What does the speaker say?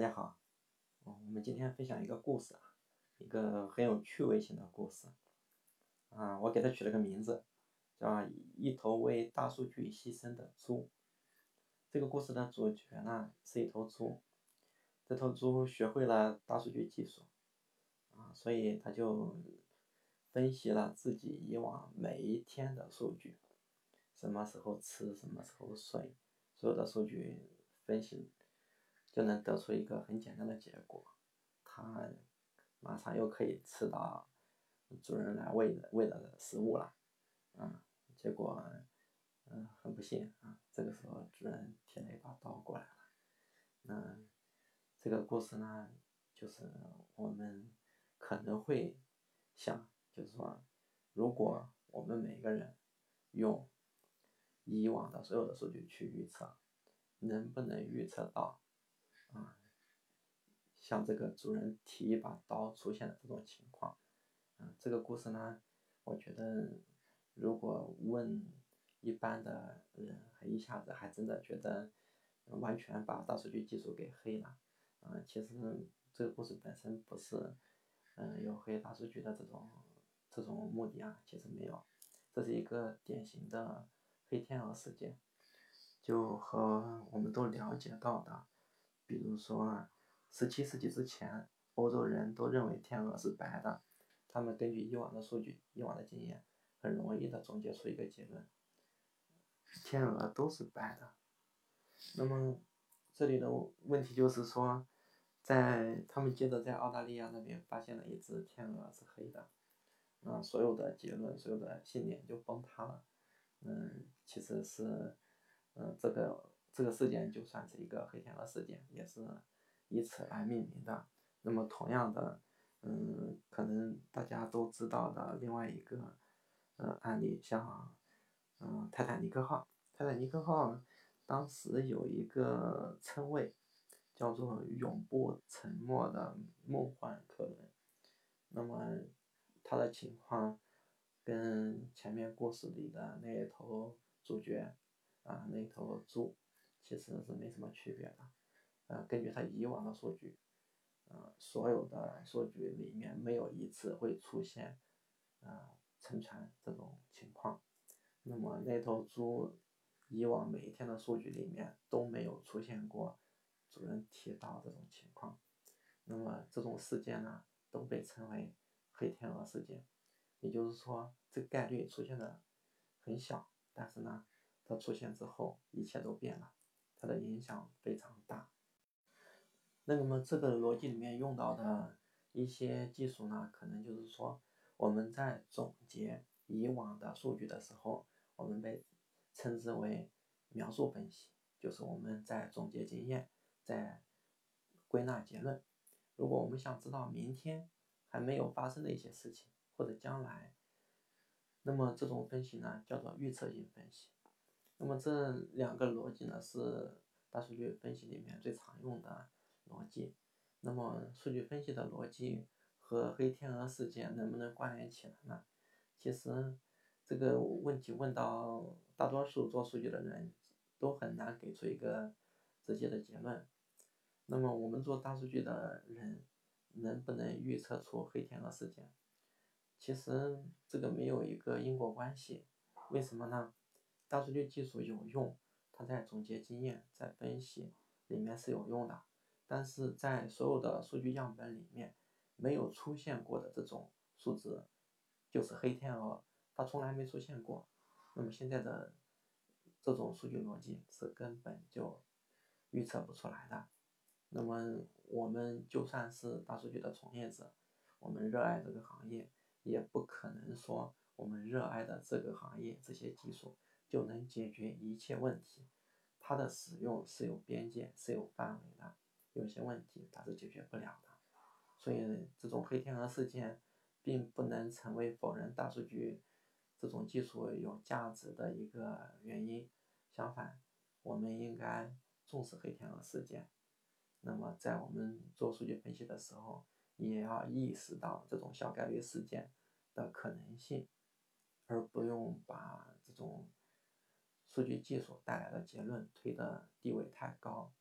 家好，我们今天分享一个故事啊，一个很有趣味性的故事啊，我给它取了个名字，叫一头为大数据牺牲的猪。这个故事的主角呢是一头猪，这头猪学会了大数据技术啊，所以它就分析了自己以往每一天的数据，什么时候吃，什么时候睡，所有的数据分析就能得出一个很简单的结果，它马上又可以吃到主人来喂的食物了，结果很不幸啊，这个时候主人提了一把刀过来了。这个故事呢，就是我们可能会想，就是说，如果我们每个人用以往的所有的数据去预测，能不能预测到像这个主人提一把刀出现的这种情况？这个故事呢，我觉得如果问一般的人，一下子还真的觉得完全把大数据技术给黑了。其实这个故事本身不是有黑大数据的这种目的啊，其实没有，这是一个典型的黑天鹅事件，就和我们都了解到的，比如说17世纪之前，欧洲人都认为天鹅是白的，他们根据以往的数据、以往的经验，很容易的总结出一个结论：天鹅都是白的。那么这里的问题就是说，他们接着在澳大利亚那边发现了一只天鹅是黑的，所有的结论、所有的信念就崩塌了。其实是，这个事件就算是一个黑天鹅事件，也是以此来命名的。那么同样的，可能大家都知道的另外一个案例，像泰坦尼克号。泰坦尼克号当时有一个称谓叫做永不沉没的梦幻客轮。那么它的情况跟前面故事里的那一头主角那头猪其实是没什么区别的。根据它以往的数据，所有的数据里面没有一次会出现沉船这种情况。那么那头猪以往每一天的数据里面都没有出现过主人提到这种情况。那么这种事件呢，都被称为黑天鹅事件，也就是说，这概率出现的很小，但是呢，它出现之后一切都变了，它的影响非常大。那么这个逻辑里面用到的一些技术呢，可能就是说我们在总结以往的数据的时候，我们被称之为描述分析，就是我们在总结经验，在归纳结论。如果我们想知道明天还没有发生的一些事情，或者将来，那么这种分析呢叫做预测性分析。那么这两个逻辑呢是大数据分析里面最常用的逻辑。那么数据分析的逻辑和黑天鹅事件能不能关联起来呢？其实这个问题问到大多数做数据的人都很难给出一个直接的结论。那么我们做大数据的人能不能预测出黑天鹅事件？其实这个没有一个因果关系。为什么呢？大数据技术有用，它在总结经验、在分析里面是有用的，但是在所有的数据样本里面没有出现过的这种数值就是黑天鹅，它从来没出现过。那么现在的这种数据逻辑是根本就预测不出来的。那么我们就算是大数据的从业者，我们热爱这个行业，也不可能说我们热爱的这个行业这些技术就能解决一切问题。它的使用是有边界、是有范围的，有些问题它是解决不了的。所以这种黑天鹅事件并不能成为否认大数据这种技术有价值的一个原因。相反，我们应该重视黑天鹅事件。那么在我们做数据分析的时候，也要意识到这种小概率事件的可能性，而不用把这种数据技术带来的结论推得地位太高。